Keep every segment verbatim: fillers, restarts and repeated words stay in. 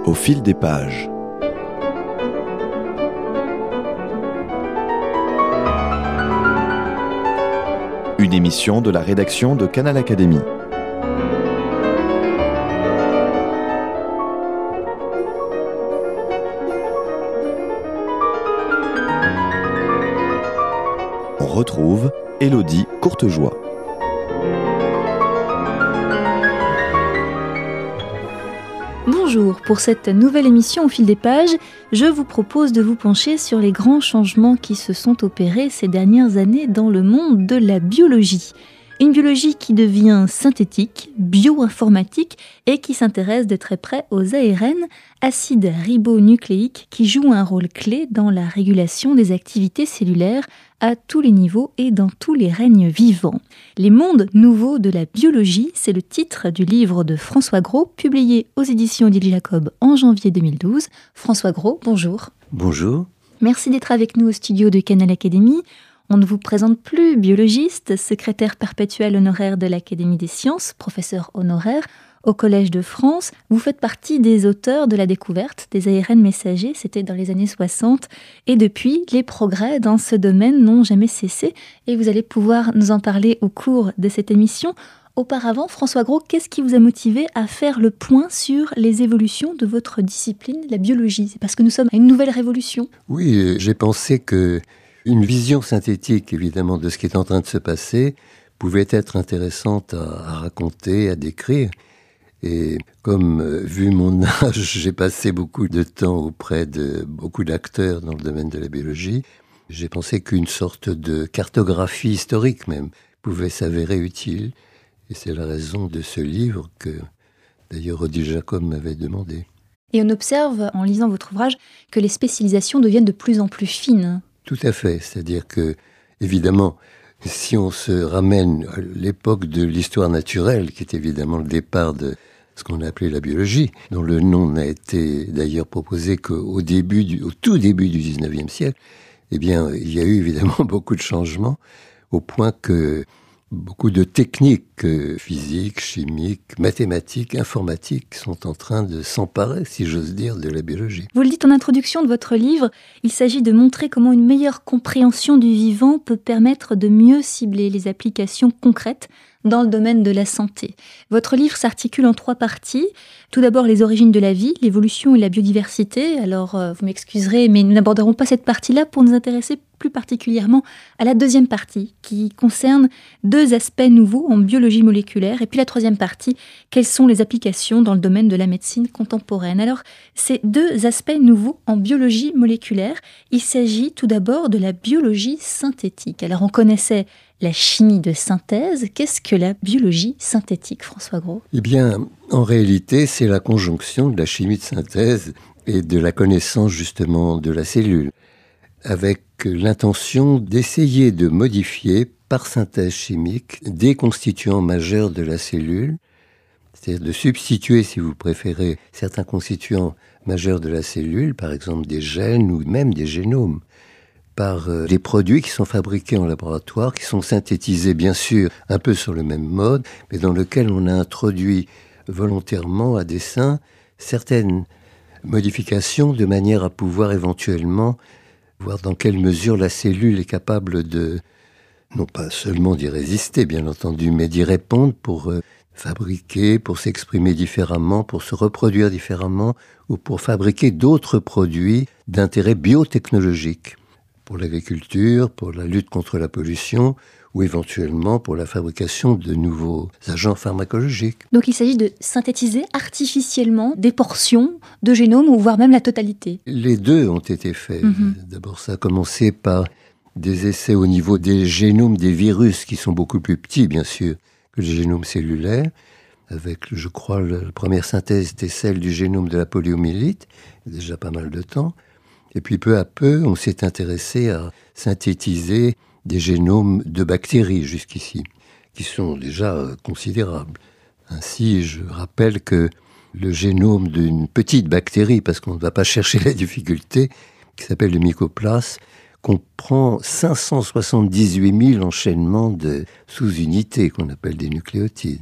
Au fil des pages. Une émission de la rédaction de Canal Académie. On retrouve Élodie Courtejoie. Bonjour, pour cette nouvelle émission au fil des pages, je vous propose de vous pencher sur les grands changements qui se sont opérés ces dernières années dans le monde de la biologie. Une biologie qui devient synthétique, bioinformatique et qui s'intéresse de très près aux A R N, acides ribonucléiques, qui jouent un rôle clé dans la régulation des activités cellulaires à tous les niveaux et dans tous les règnes vivants. Les mondes nouveaux de la biologie, c'est le titre du livre de François Gros, publié aux éditions Odile Jacob en janvier deux mille douze. François Gros, bonjour. Bonjour. Merci d'être avec nous au studio de Canal Académie. On ne vous présente plus, biologiste, secrétaire perpétuel honoraire de l'Académie des sciences, professeur honoraire au Collège de France. Vous faites partie des auteurs de la découverte des A R N messagers, c'était dans les années soixante. Et depuis, les progrès dans ce domaine n'ont jamais cessé. Et vous allez pouvoir nous en parler au cours de cette émission. Auparavant, François Gros, qu'est-ce qui vous a motivé à faire le point sur les évolutions de votre discipline, la biologie? C'est parce que nous sommes à une nouvelle révolution. Oui, j'ai pensé que une vision synthétique, évidemment, de ce qui est en train de se passer pouvait être intéressante à, à raconter, à décrire. Et comme, euh, vu mon âge, j'ai passé beaucoup de temps auprès de beaucoup d'acteurs dans le domaine de la biologie, j'ai pensé qu'une sorte de cartographie historique même pouvait s'avérer utile. Et c'est la raison de ce livre que, d'ailleurs, Odile Jacob m'avait demandé. Et on observe, en lisant votre ouvrage, que les spécialisations deviennent de plus en plus fines. Tout à fait, c'est-à-dire que, évidemment, si on se ramène à l'époque de l'histoire naturelle, qui est évidemment le départ de ce qu'on a appelé la biologie, dont le nom n'a été d'ailleurs proposé qu'au début, du, au tout début du dix-neuvième siècle, eh bien, il y a eu évidemment beaucoup de changements, au point que beaucoup de techniques physiques, chimiques, mathématiques, informatiques sont en train de s'emparer, si j'ose dire, de la biologie. Vous le dites en introduction de votre livre, il s'agit de montrer comment une meilleure compréhension du vivant peut permettre de mieux cibler les applications concrètes dans le domaine de la santé. Votre livre s'articule en trois parties. Tout d'abord, les origines de la vie, l'évolution et la biodiversité. Alors, euh, vous m'excuserez, mais nous n'aborderons pas cette partie-là pour nous intéresser plus particulièrement à la deuxième partie, qui concerne deux aspects nouveaux en biologie moléculaire. Et puis la troisième partie, quelles sont les applications dans le domaine de la médecine contemporaine. Alors, ces deux aspects nouveaux en biologie moléculaire, il s'agit tout d'abord de la biologie synthétique. Alors, on connaissait la chimie de synthèse. Qu'est-ce que la biologie synthétique, François Gros? Eh bien, en réalité, c'est la conjonction de la chimie de synthèse et de la connaissance justement de la cellule, avec l'intention d'essayer de modifier par synthèse chimique des constituants majeurs de la cellule, c'est-à-dire de substituer, si vous préférez, certains constituants majeurs de la cellule, par exemple des gènes ou même des génomes, par euh, des produits qui sont fabriqués en laboratoire, qui sont synthétisés bien sûr un peu sur le même mode, mais dans lequel on a introduit volontairement à dessein certaines modifications de manière à pouvoir éventuellement voir dans quelle mesure la cellule est capable de, non pas seulement d'y résister bien entendu, mais d'y répondre pour euh, fabriquer, pour s'exprimer différemment, pour se reproduire différemment, ou pour fabriquer d'autres produits d'intérêt biotechnologique, pour l'agriculture, pour la lutte contre la pollution, ou éventuellement pour la fabrication de nouveaux agents pharmacologiques. Donc il s'agit de synthétiser artificiellement des portions de génome, ou voire même la totalité. Les deux ont été faits. Mm-hmm. D'abord, ça a commencé par des essais au niveau des génomes des virus, qui sont beaucoup plus petits, bien sûr, que les génomes cellulaires. Avec, je crois, la première synthèse était celle du génome de la poliomyélite, il y a déjà pas mal de temps. Et puis peu à peu, on s'est intéressé à synthétiser des génomes de bactéries jusqu'ici, qui sont déjà euh, considérables. Ainsi, je rappelle que le génome d'une petite bactérie, parce qu'on ne va pas chercher la difficulté, qui s'appelle le mycoplasme, comprend cinq cent soixante-dix-huit mille enchaînements de sous-unités qu'on appelle des nucléotides.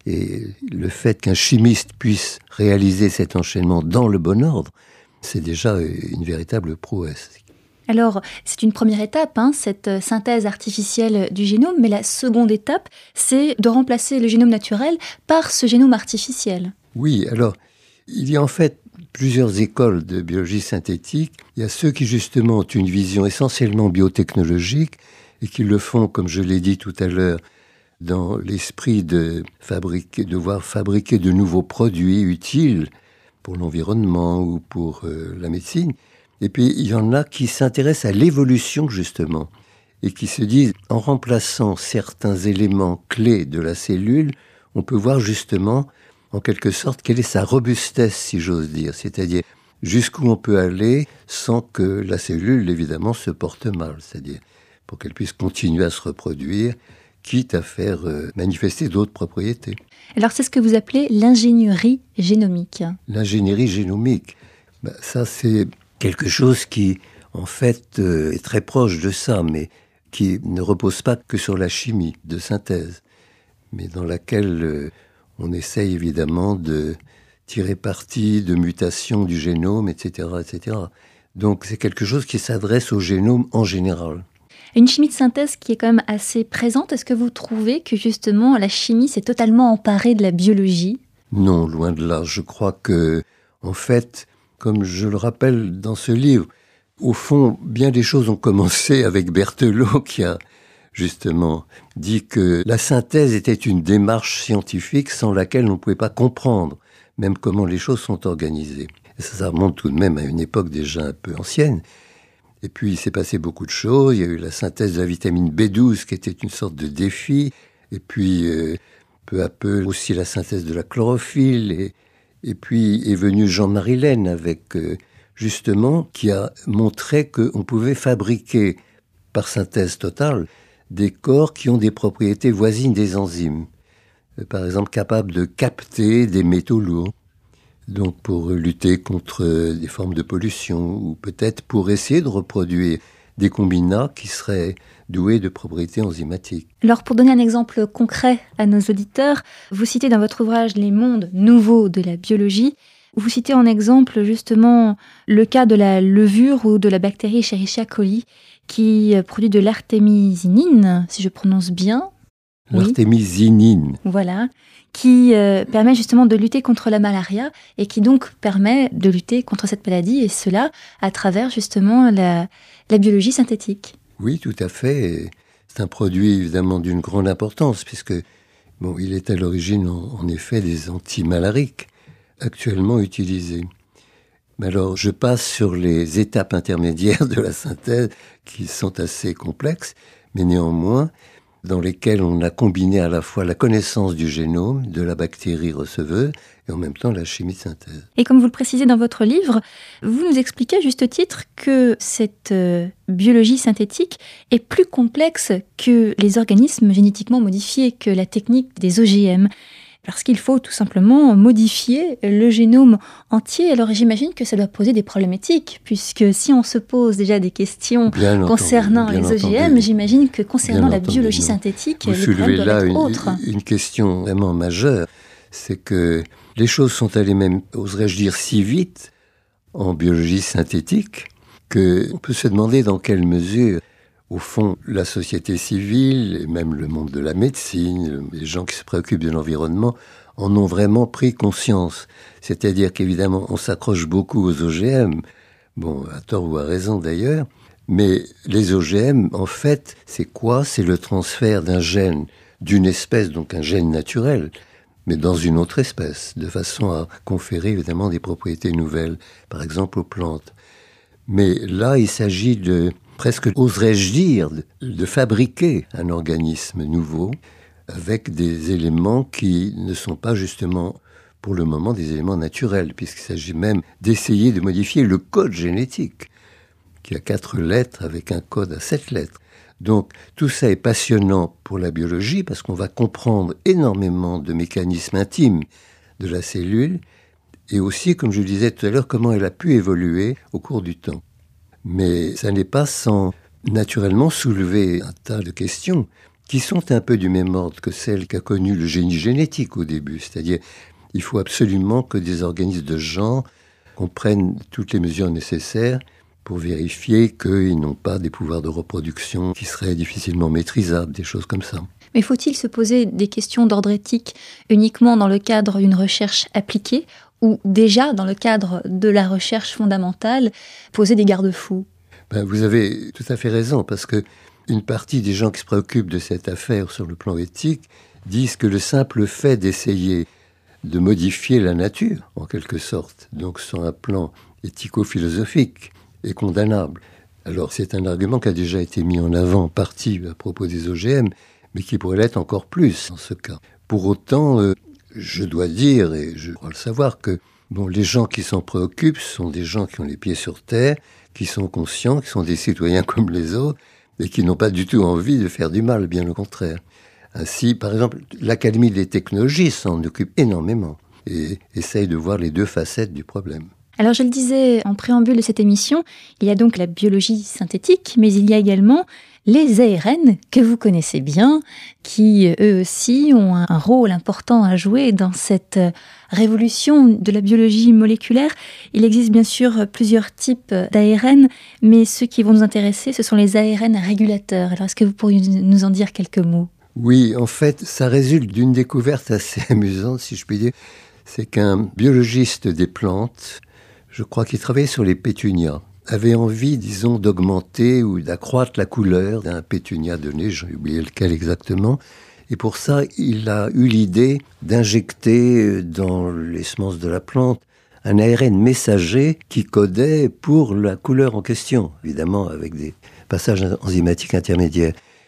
Et le fait qu'un chimiste puisse réaliser cet enchaînement dans le bon ordre, c'est déjà une véritable prouesse. Alors, c'est une première étape, hein, cette synthèse artificielle du génome, mais la seconde étape, c'est de remplacer le génome naturel par ce génome artificiel. Oui, alors, il y a en fait plusieurs écoles de biologie synthétique. Il y a ceux qui, justement, ont une vision essentiellement biotechnologique et qui le font, comme je l'ai dit tout à l'heure, dans l'esprit de fabriquer, de devoir fabriquer de nouveaux produits utiles pour l'environnement ou pour euh, la médecine. Et puis, il y en a qui s'intéressent à l'évolution, justement, et qui se disent, en remplaçant certains éléments clés de la cellule, on peut voir justement, en quelque sorte, quelle est sa robustesse, si j'ose dire. C'est-à-dire, jusqu'où on peut aller sans que la cellule, évidemment, se porte mal. C'est-à-dire, pour qu'elle puisse continuer à se reproduire, quitte à faire euh, manifester d'autres propriétés. Alors, c'est ce que vous appelez l'ingénierie génomique. L'ingénierie génomique, ben, ça, c'est quelque chose qui, en fait, euh, est très proche de ça, mais qui ne repose pas que sur la chimie de synthèse, mais dans laquelle euh, on essaye évidemment de tirer parti de mutations du génome, et cetera, et cetera. Donc c'est quelque chose qui s'adresse au génome en général. Une chimie de synthèse qui est quand même assez présente. Est-ce que vous trouvez que justement la chimie s'est totalement emparée de la biologie ? Non, loin de là. Je crois que, en fait, comme je le rappelle dans ce livre, au fond, bien des choses ont commencé avec Berthelot qui a justement dit que la synthèse était une démarche scientifique sans laquelle on ne pouvait pas comprendre même comment les choses sont organisées. Et ça, ça remonte tout de même à une époque déjà un peu ancienne. Et puis il s'est passé beaucoup de choses. Il y a eu la synthèse de la vitamine B douze qui était une sorte de défi. Et puis euh, peu à peu aussi la synthèse de la chlorophylle. Et, et puis est venu Jean-Marie Laine avec... Euh, justement, qui a montré qu'on pouvait fabriquer, par synthèse totale, des corps qui ont des propriétés voisines des enzymes. Par exemple, capables de capter des métaux lourds, donc pour lutter contre des formes de pollution, ou peut-être pour essayer de reproduire des combinats qui seraient doués de propriétés enzymatiques. Alors, pour donner un exemple concret à nos auditeurs, vous citez dans votre ouvrage « Les mondes nouveaux de la biologie », vous citez en exemple justement le cas de la levure ou de la bactérie Escherichia coli qui produit de l'artémisinine, si je prononce bien. L'artémisinine. Oui. Voilà, qui euh, permet justement de lutter contre la malaria et qui donc permet de lutter contre cette maladie, et cela à travers justement la, la biologie synthétique. Oui, tout à fait. C'est un produit évidemment d'une grande importance puisque bon, il est à l'origine en, en effet des antimalariques actuellement utilisés. Mais alors, je passe sur les étapes intermédiaires de la synthèse qui sont assez complexes, mais néanmoins, dans lesquelles on a combiné à la fois la connaissance du génome, de la bactérie receveuse, et en même temps la chimie de synthèse. Et comme vous le précisez dans votre livre, vous nous expliquez à juste titre que cette euh, biologie synthétique est plus complexe que les organismes génétiquement modifiés, que la technique des O G M. Parce qu'il faut tout simplement modifier le génome entier. Alors j'imagine que ça doit poser des problématiques, puisque si on se pose déjà des questions bien concernant entendu, les O G M, entendu. J'imagine que concernant la entendu, biologie non. synthétique, vous les problèmes doivent là être une, autres. Une question vraiment majeure, c'est que les choses sont allées même, oserais-je dire, si vite en biologie synthétique, qu'on peut se demander dans quelle mesure au fond, la société civile, et même le monde de la médecine, les gens qui se préoccupent de l'environnement, en ont vraiment pris conscience. C'est-à-dire qu'évidemment, on s'accroche beaucoup aux O G M, bon, à tort ou à raison d'ailleurs, mais les O G M, en fait, c'est quoi ? C'est le transfert d'un gène d'une espèce, donc un gène naturel, mais dans une autre espèce, de façon à conférer évidemment des propriétés nouvelles, par exemple aux plantes. Mais là, il s'agit de... presque, oserais-je dire, de fabriquer un organisme nouveau avec des éléments qui ne sont pas justement, pour le moment, des éléments naturels, puisqu'il s'agit même d'essayer de modifier le code génétique, qui a quatre lettres avec un code à sept lettres. Donc, tout ça est passionnant pour la biologie, parce qu'on va comprendre énormément de mécanismes intimes de la cellule, et aussi, comme je le disais tout à l'heure, comment elle a pu évoluer au cours du temps. Mais ça n'est pas sans naturellement soulever un tas de questions. qui sont un peu du même ordre que celles qu'a connues le génie génétique au début. C'est-à-dire, il faut absolument que des organismes de genre comprennent toutes les mesures nécessaires pour vérifier qu'ils n'ont pas des pouvoirs de reproduction qui seraient difficilement maîtrisables, des choses comme ça. Mais faut-il se poser des questions d'ordre éthique uniquement dans le cadre d'une recherche appliquée ou déjà dans le cadre de la recherche fondamentale, poser des garde-fous ? Ben, vous avez tout à fait raison, parce que une partie des gens qui se préoccupent de cette affaire sur le plan éthique disent que le simple fait d'essayer de modifier la nature, en quelque sorte, donc sur un plan éthico-philosophique, est condamnable. Alors c'est un argument qui a déjà été mis en avant en partie à propos des O G M, mais qui pourrait l'être encore plus en ce cas. Pour autant, euh, je dois dire, et je crois le savoir, que bon, les gens qui s'en préoccupent sont des gens qui ont les pieds sur terre, qui sont conscients, qui sont des citoyens comme les autres, et qui n'ont pas du tout envie de faire du mal, bien au contraire. Ainsi, par exemple, l'Académie des technologies s'en occupe énormément et essaye de voir les deux facettes du problème. Alors je le disais en préambule de cette émission, il y a donc la biologie synthétique, mais il y a également les A R N que vous connaissez bien, qui eux aussi ont un rôle important à jouer dans cette révolution de la biologie moléculaire. Il existe bien sûr plusieurs types d'A R N, mais ceux qui vont nous intéresser, ce sont les A R N régulateurs. Alors est-ce que vous pourriez nous en dire quelques mots ? Oui, en fait, ça résulte d'une découverte assez amusante, si je puis dire. C'est qu'un biologiste des plantes, je crois qu'il travaillait sur les pétunias, avait envie, disons, d'augmenter ou d'accroître la couleur d'un pétunia donné, j'ai oublié lequel exactement. Et pour ça, il a eu l'idée d'injecter dans les semences de la plante un A R N messager qui codait pour la couleur en question, évidemment avec des passages enzymatiques intermédiaires.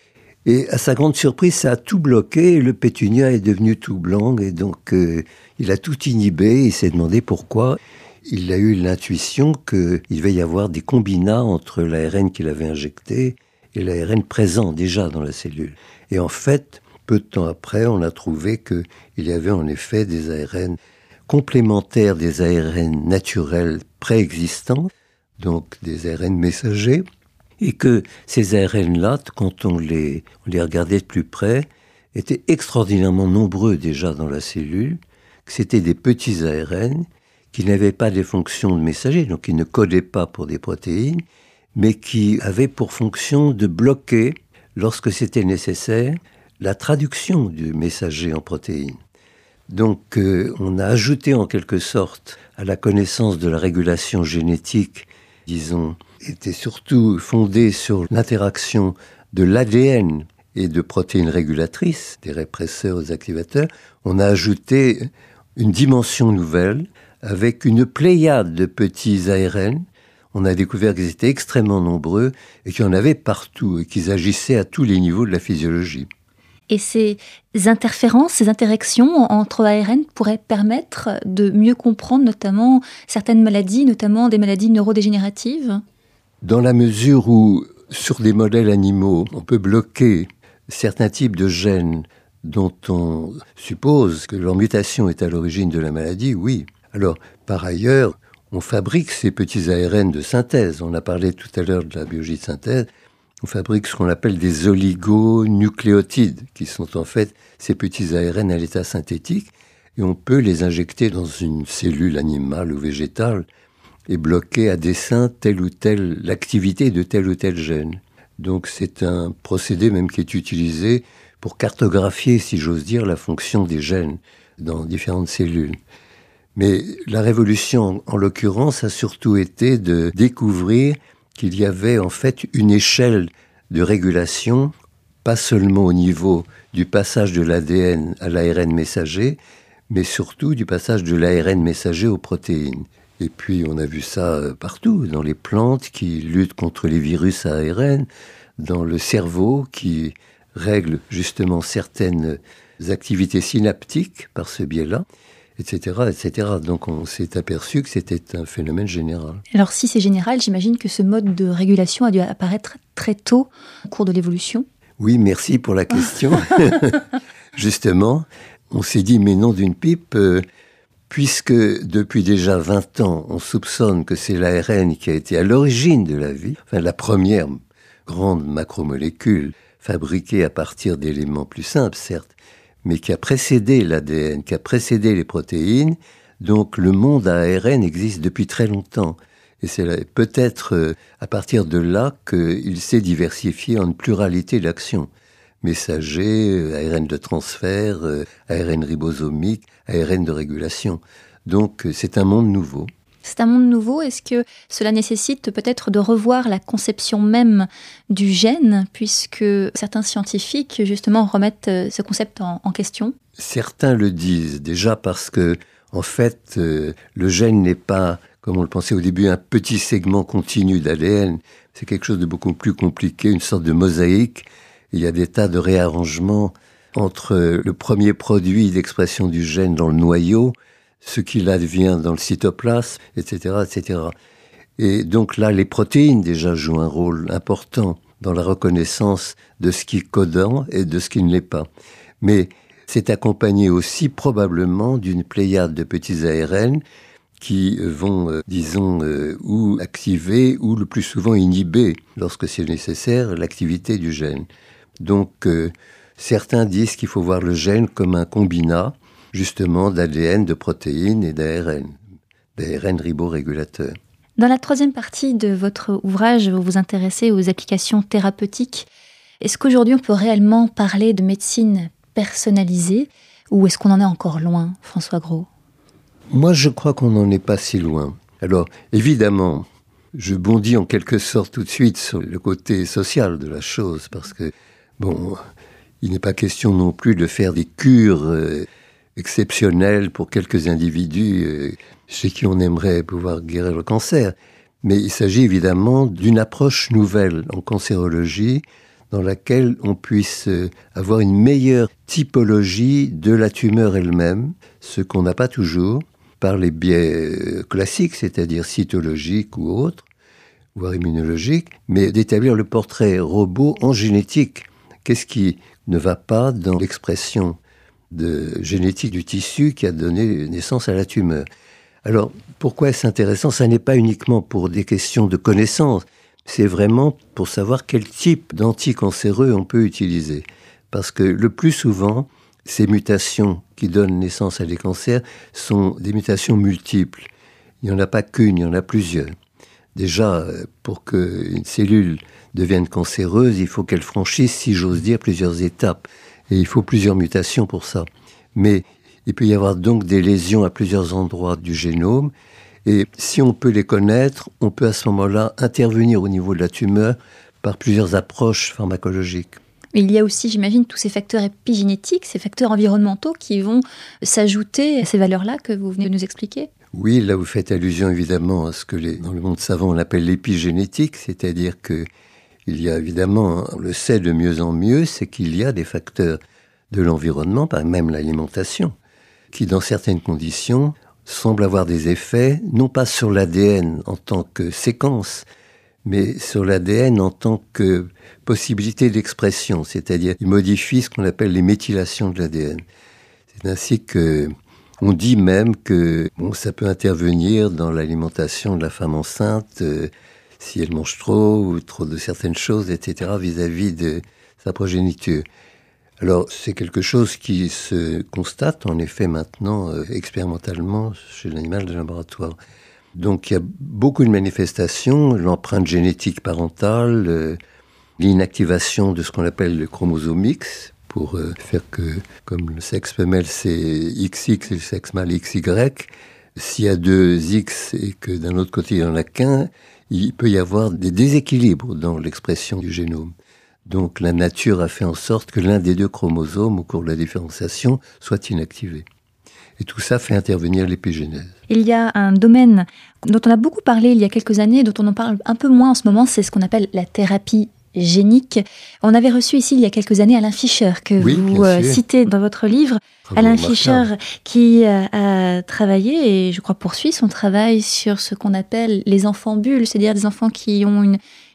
Et à sa grande surprise, ça a tout bloqué, le pétunia est devenu tout blanc, et donc euh, il a tout inhibé, il s'est demandé pourquoi. Il a eu l'intuition qu'il devait y avoir des combinats entre l'A R N qu'il avait injecté et l'A R N présent déjà dans la cellule. Et en fait, peu de temps après, on a trouvé qu'il y avait en effet des A R N complémentaires des A R N naturels préexistants, donc des A R N messagers, et que ces A R N-là, quand on les, on les regardait de plus près, étaient extraordinairement nombreux déjà dans la cellule, que c'était des petits A R N qui n'avaient pas des fonctions de messagers, donc qui ne codaient pas pour des protéines, mais qui avaient pour fonction de bloquer, lorsque c'était nécessaire, la traduction du messager en protéines. Donc euh, on a ajouté en quelque sorte à la connaissance de la régulation génétique, disons, était surtout fondée sur l'interaction de l'A D N et de protéines régulatrices, des répresseurs aux activateurs. On a ajouté une dimension nouvelle avec une pléiade de petits A R N. On a découvert qu'ils étaient extrêmement nombreux et qu'il y en avait partout et qu'ils agissaient à tous les niveaux de la physiologie. Et ces interférences, ces interactions entre A R N pourraient permettre de mieux comprendre notamment certaines maladies, notamment des maladies neurodégénératives ? Dans la mesure où, sur des modèles animaux, on peut bloquer certains types de gènes dont on suppose que leur mutation est à l'origine de la maladie, oui. Alors, par ailleurs, on fabrique ces petits A R N de synthèse. On a parlé tout à l'heure de la biologie de synthèse. On fabrique ce qu'on appelle des oligonucléotides, qui sont en fait ces petits A R N à l'état synthétique, et on peut les injecter dans une cellule animale ou végétale et bloquer à dessein telle ou telle l'activité de tel ou tel gène. Donc c'est un procédé même qui est utilisé pour cartographier, si j'ose dire, la fonction des gènes dans différentes cellules. Mais la révolution, en l'occurrence, a surtout été de découvrir qu'il y avait en fait une échelle de régulation, pas seulement au niveau du passage de l'A D N à l'A R N messager, mais surtout du passage de l'A R N messager aux protéines. Et puis on a vu ça partout, dans les plantes qui luttent contre les virus à A R N, dans le cerveau qui règle justement certaines activités synaptiques par ce biais-là, et cetera, et cetera. Donc on s'est aperçu que c'était un phénomène général. Alors si c'est général, j'imagine que ce mode de régulation a dû apparaître très tôt au cours de l'évolution. Oui, merci pour la question. Justement, on s'est dit, mais non d'une pipe, euh, puisque depuis déjà vingt ans, on soupçonne que c'est l'A R N qui a été à l'origine de la vie, enfin la première grande macromolécule fabriqué à partir d'éléments plus simples, certes, mais qui a précédé l'A D N, qui a précédé les protéines. Donc le monde à A R N existe depuis très longtemps. Et c'est peut-être à partir de là qu'il s'est diversifié en une pluralité d'actions. Messager, A R N de transfert, A R N ribosomique, A R N de régulation. Donc c'est un monde nouveau. C'est un monde nouveau. Est-ce que cela nécessite peut-être de revoir la conception même du gène, puisque certains scientifiques, justement, remettent ce concept en, en question ? Certains le disent, déjà parce que, en fait, euh, le gène n'est pas, comme on le pensait au début, un petit segment continu d'A D N. C'est quelque chose de beaucoup plus compliqué, une sorte de mosaïque. Il y a des tas de réarrangements entre le premier produit d'expression du gène dans le noyau, ce qu'il advient dans le cytoplasme, et cetera, et cetera. Et donc là, les protéines déjà jouent un rôle important dans la reconnaissance de ce qui est codant et de ce qui ne l'est pas. Mais c'est accompagné aussi probablement d'une pléiade de petits A R N qui vont, euh, disons, euh, ou activer ou le plus souvent inhiber, lorsque c'est nécessaire, l'activité du gène. Donc, euh, certains disent qu'il faut voir le gène comme un combinat, justement, d'A D N, de protéines et d'A R N, d'A R N riborégulateurs. Dans la troisième partie de votre ouvrage, vous vous intéressez aux applications thérapeutiques. Est-ce qu'aujourd'hui, on peut réellement parler de médecine personnalisée, ou est-ce qu'on en est encore loin, François Gros ? Moi, je crois qu'on n'en est pas si loin. Alors, évidemment, je bondis en quelque sorte tout de suite sur le côté social de la chose, parce que, bon, il n'est pas question non plus de faire des cures euh, exceptionnelles pour quelques individus euh, chez qui on aimerait pouvoir guérir le cancer. Mais il s'agit évidemment d'une approche nouvelle en cancérologie dans laquelle on puisse avoir une meilleure typologie de la tumeur elle-même, ce qu'on n'a pas toujours par les biais classiques, c'est-à-dire cytologiques ou autres, voire immunologiques, mais d'établir le portrait robot en génétique. Qu'est-ce qui ne va pas dans l'expression de génétique du tissu qui a donné naissance à la tumeur ? Alors, pourquoi est-ce intéressant ? Ça n'est pas uniquement pour des questions de connaissance, c'est vraiment pour savoir quel type d'anticancéreux on peut utiliser. Parce que le plus souvent, ces mutations qui donnent naissance à des cancers sont des mutations multiples. Il n'y en a pas qu'une, il y en a plusieurs. Déjà, pour qu'une cellule devienne cancéreuse, il faut qu'elle franchisse, si j'ose dire, plusieurs étapes. Et il faut plusieurs mutations pour ça. Mais il peut y avoir donc des lésions à plusieurs endroits du génome. Et si on peut les connaître, on peut à ce moment-là intervenir au niveau de la tumeur par plusieurs approches pharmacologiques. Il y a aussi, j'imagine, tous ces facteurs épigénétiques, ces facteurs environnementaux qui vont s'ajouter à ces valeurs-là que vous venez de nous expliquer. Oui, là vous faites allusion évidemment à ce que les, dans le monde savant on appelle l'épigénétique, c'est-à-dire que il y a évidemment, on le sait de mieux en mieux, c'est qu'il y a des facteurs de l'environnement, par même l'alimentation, qui dans certaines conditions semblent avoir des effets, non pas sur l'A D N en tant que séquence, mais sur l'A D N en tant que possibilité d'expression, c'est-à-dire il modifie ce qu'on appelle les méthylations de l'A D N. C'est ainsi que on dit même que bon, ça peut intervenir dans l'alimentation de la femme enceinte, euh, si elle mange trop ou trop de certaines choses, et cetera, vis-à-vis de sa progéniture. Alors, c'est quelque chose qui se constate, en effet, maintenant, euh, expérimentalement, chez l'animal de laboratoire. Donc, il y a beaucoup de manifestations, l'empreinte génétique parentale, euh, l'inactivation de ce qu'on appelle le chromosome X, pour euh, faire que, comme le sexe femelle, c'est X X et le sexe mâle X Y, s'il y a deux X et que d'un autre côté, il n'y en a qu'un, il peut y avoir des déséquilibres dans l'expression du génome. Donc la nature a fait en sorte que l'un des deux chromosomes, au cours de la différenciation, soit inactivé. Et tout ça fait intervenir l'épigénèse. Il y a un domaine dont on a beaucoup parlé il y a quelques années, dont on en parle un peu moins en ce moment, c'est ce qu'on appelle la thérapie génique. On avait reçu ici il y a quelques années Alain Fischer, que oui, vous euh, citez dans votre livre. Bravo, Alain Martin. Fischer qui euh, a travaillé et je crois poursuit son travail sur ce qu'on appelle les enfants bulles, c'est-à-dire des enfants qui ont une,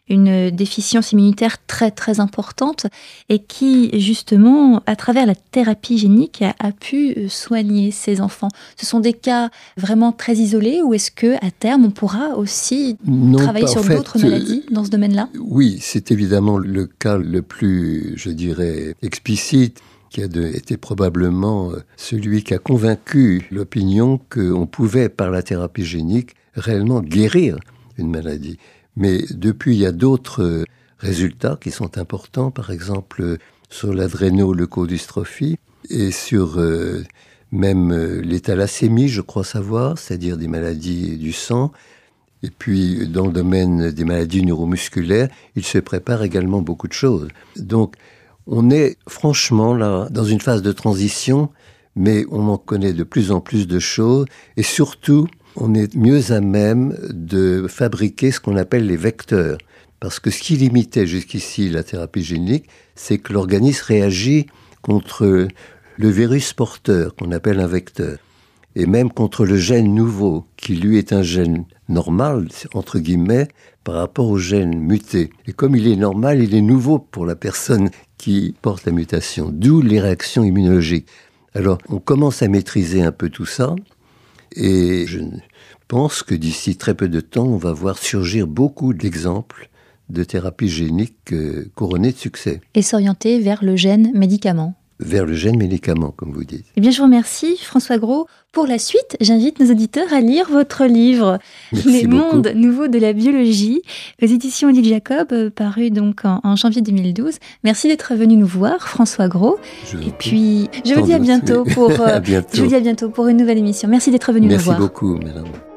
une déficience immunitaire très très importante et qui justement, à travers la thérapie génique, a, a pu soigner ces enfants. Ce sont des cas vraiment très isolés ou est-ce que à terme on pourra aussi non, travailler sur fait, d'autres maladies dans ce domaine-là ? Oui, c'est évidemment le cas le plus, je dirais, explicite, qui a de, été probablement celui qui a convaincu l'opinion qu'on pouvait, par la thérapie génique, réellement guérir une maladie. Mais depuis, il y a d'autres résultats qui sont importants, par exemple sur l'adrénoleukodystrophie et sur euh, même les thalassémies, je crois savoir, c'est-à-dire des maladies du sang. Et puis, dans le domaine des maladies neuromusculaires, il se prépare également beaucoup de choses. Donc, on est franchement là dans une phase de transition, mais on en connaît de plus en plus de choses et surtout, on est mieux à même de fabriquer ce qu'on appelle les vecteurs. Parce que ce qui limitait jusqu'ici la thérapie génique, c'est que l'organisme réagit contre le virus porteur, qu'on appelle un vecteur, et même contre le gène nouveau, qui lui est un gène normal, entre guillemets, par rapport au gène muté. Et comme il est normal, il est nouveau pour la personne qui porte la mutation, d'où les réactions immunologiques. Alors, on commence à maîtriser un peu tout ça, et je pense que d'ici très peu de temps, on va voir surgir beaucoup d'exemples de thérapie génique euh, couronnée de succès. Et s'orienter vers le gène médicament. Vers le gène médicament, comme vous dites. Eh bien, je vous remercie, François Gros. Pour la suite, j'invite nos auditeurs à lire votre livre, Merci Les beaucoup. mondes nouveaux de la biologie, aux éditions Odile Jacob, paru donc en, en janvier deux mille douze. Merci d'être venu nous voir, François Gros. Je Et puis, je vous Sans dis à doute, bientôt oui. pour, à bientôt. je vous dis à bientôt pour une nouvelle émission. Merci d'être venu Merci nous voir. Merci beaucoup, madame.